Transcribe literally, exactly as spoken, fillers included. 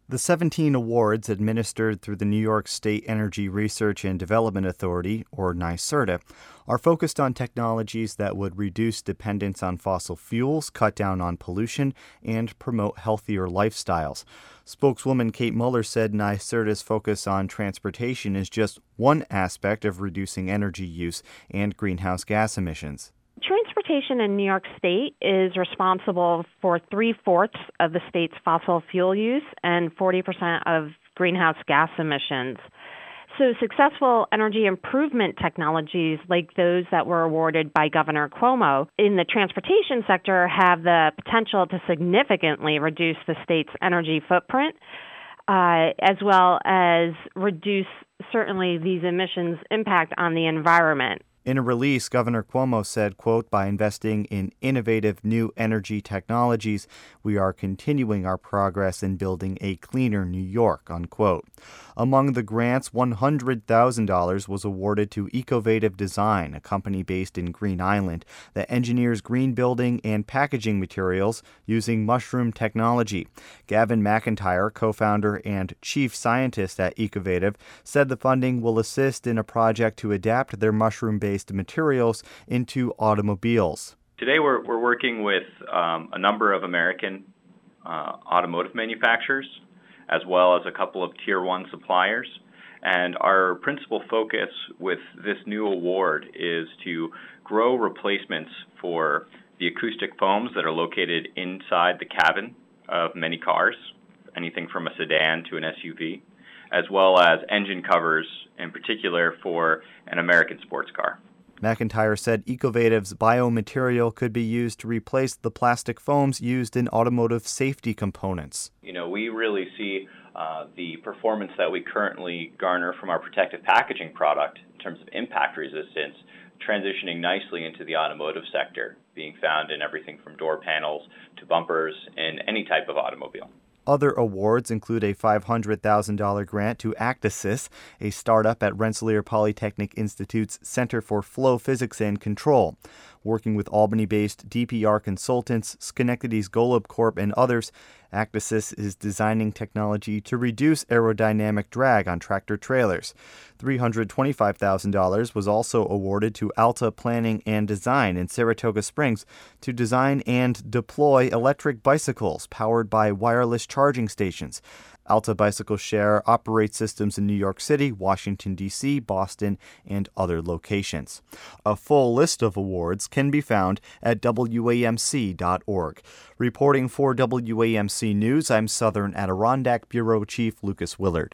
The seventeen awards administered through the New York State Energy Research and Development Authority, or NYSERDA, are focused on technologies that would reduce dependence on fossil fuels, cut down on pollution, and promote healthier lifestyles. Spokeswoman Kate Muller said NYSERDA's focus on transportation is just one aspect of reducing energy use and greenhouse gas emissions. Transportation in New York State is responsible for three-fourths of the state's fossil fuel use and forty percent of greenhouse gas emissions. So successful energy improvement technologies like those that were awarded by Governor Cuomo in the transportation sector have the potential to significantly reduce the state's energy footprint, uh, as well as reduce certainly these emissions' impact on the environment. In a release, Governor Cuomo said, quote, "By investing in innovative new energy technologies, we are continuing our progress in building a cleaner New York," unquote. Among the grants, one hundred thousand dollars was awarded to Ecovative Design, a company based in Green Island that engineers green building and packaging materials using mushroom technology. Gavin McIntyre, co-founder and chief scientist at Ecovative, said the funding will assist in a project to adapt their mushroom-based materials into automobiles. Today we're, we're working with um, a number of American uh, automotive manufacturers, as well as a couple of tier one suppliers. And our principal focus with this new award is to grow replacements for the acoustic foams that are located inside the cabin of many cars, anything from a sedan to an S U V, as well as engine covers in particular for an American sports car. McIntyre said Ecovative's biomaterial could be used to replace the plastic foams used in automotive safety components. You know, we really see uh, the performance that we currently garner from our protective packaging product in terms of impact resistance transitioning nicely into the automotive sector, being found in everything from door panels to bumpers in any type of automobile. Other awards include a five hundred thousand dollars grant to Actisys, a startup at Rensselaer Polytechnic Institute's Center for Flow Physics and Control. Working with Albany-based D P R Consultants, Schenectady's Golub Corp, and others, Actisys is designing technology to reduce aerodynamic drag on tractor-trailers. three hundred twenty-five thousand dollars was also awarded to Alta Planning and Design in Saratoga Springs to design and deploy electric bicycles powered by wireless charging stations. Alta Bicycle Share operates systems in New York City, Washington, D C, Boston, and other locations. A full list of awards can be found at W A M C dot org. Reporting for W A M C News, I'm Southern Adirondack Bureau Chief Lucas Willard.